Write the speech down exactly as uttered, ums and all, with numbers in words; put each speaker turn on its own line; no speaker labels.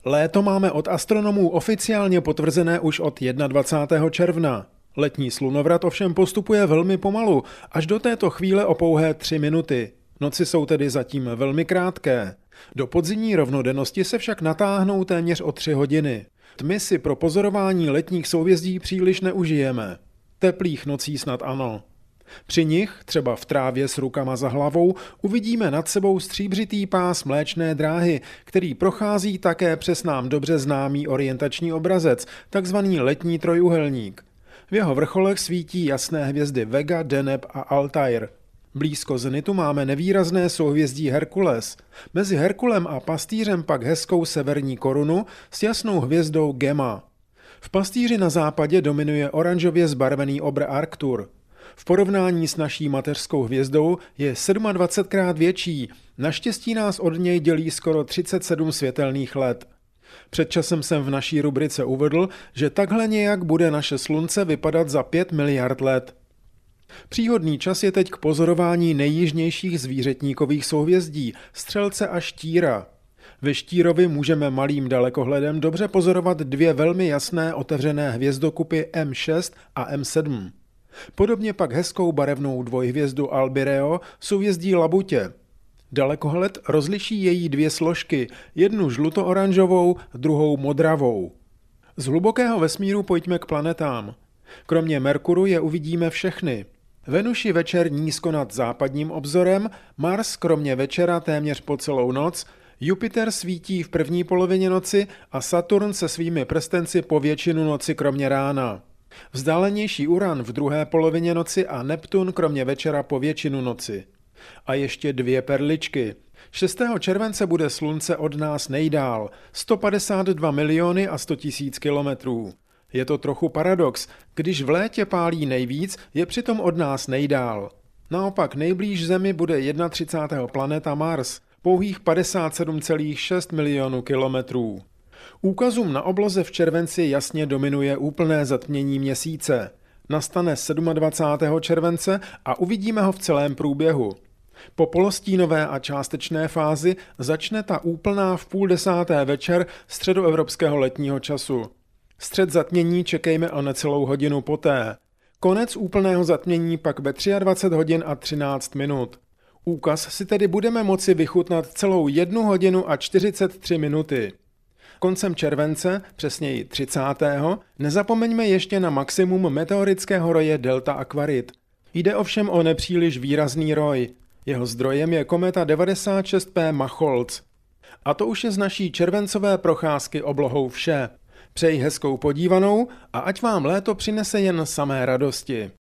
Léto máme od astronomů oficiálně potvrzené už od dvacátého prvního června. Letní slunovrat ovšem postupuje velmi pomalu, až do této chvíle o pouhé tři minuty. Noci jsou tedy zatím velmi krátké. Do podzimní rovnodennosti se však natáhnou téměř o tři hodiny. Tmy si pro pozorování letních souhvězdí příliš neužijeme. Teplých nocí snad ano. Při nich, třeba v trávě s rukama za hlavou, uvidíme nad sebou stříbřitý pás Mléčné dráhy, který prochází také přes nám dobře známý orientační obrazec, takzvaný letní trojúhelník. V jeho vrcholech svítí jasné hvězdy Vega, Deneb a Altair. Blízko zenitu máme nevýrazné souhvězdí Herkules. Mezi Herkulem a Pastýřem pak hezkou severní korunu s jasnou hvězdou Gemma. V Pastýři na západě dominuje oranžově zbarvený obr Arctur. V porovnání s naší mateřskou hvězdou je dvacetsedmkrát větší, naštěstí nás od něj dělí skoro třicet sedm světelných let. Před časem jsem v naší rubrice uvedl, že takhle nějak bude naše slunce vypadat za pět miliard let. Příhodný čas je teď k pozorování nejjižnějších zvířetníkových souhvězdí, Střelce a Štíra. Ve Štírovi můžeme malým dalekohledem dobře pozorovat dvě velmi jasné otevřené hvězdokupy M šest a M sedm. Podobně pak hezkou barevnou dvojhvězdu Albireo souhvězdí Labutě. Dalekohled rozliší její dvě složky, jednu žluto-oranžovou, druhou modravou. Z hlubokého vesmíru pojďme k planetám. Kromě Merkuru je uvidíme všechny. Venuši večer nízko nad západním obzorem, Mars kromě večera téměř po celou noc, Jupiter svítí v první polovině noci a Saturn se svými prstenci po většinu noci kromě rána. Vzdálenější Uran v druhé polovině noci a Neptun kromě večera po většinu noci. A ještě dvě perličky. šestého července bude slunce od nás nejdál, sto padesát dva miliony a sto tisíc kilometrů. Je to trochu paradox, když v létě pálí nejvíc, je přitom od nás nejdál. Naopak nejblíž Zemi bude třicátého prvního planeta Mars, pouhých padesát sedm celá šest milionů kilometrů. Úkazům na obloze v červenci jasně dominuje úplné zatmění měsíce. Nastane dvacátého sedmého července a uvidíme ho v celém průběhu. Po polostínové a částečné fázi začne ta úplná v půl desáté večer středoevropského letního času. Střed zatmění čekejme o necelou hodinu poté. Konec úplného zatmění pak ve dvacet tři hodin a třináct minut. Úkaz si tedy budeme moci vychutnat celou jednu hodinu a čtyřicet tři minuty. Koncem července, přesněji třicátého nezapomeňme ještě na maximum meteorického roje Delta Aquarid. Jde ovšem o nepříliš výrazný roj. Jeho zdrojem je kometa devadesát šest P Macholz. A to už je z naší červencové procházky oblohou vše. Přeji hezkou podívanou a ať vám léto přinese jen samé radosti.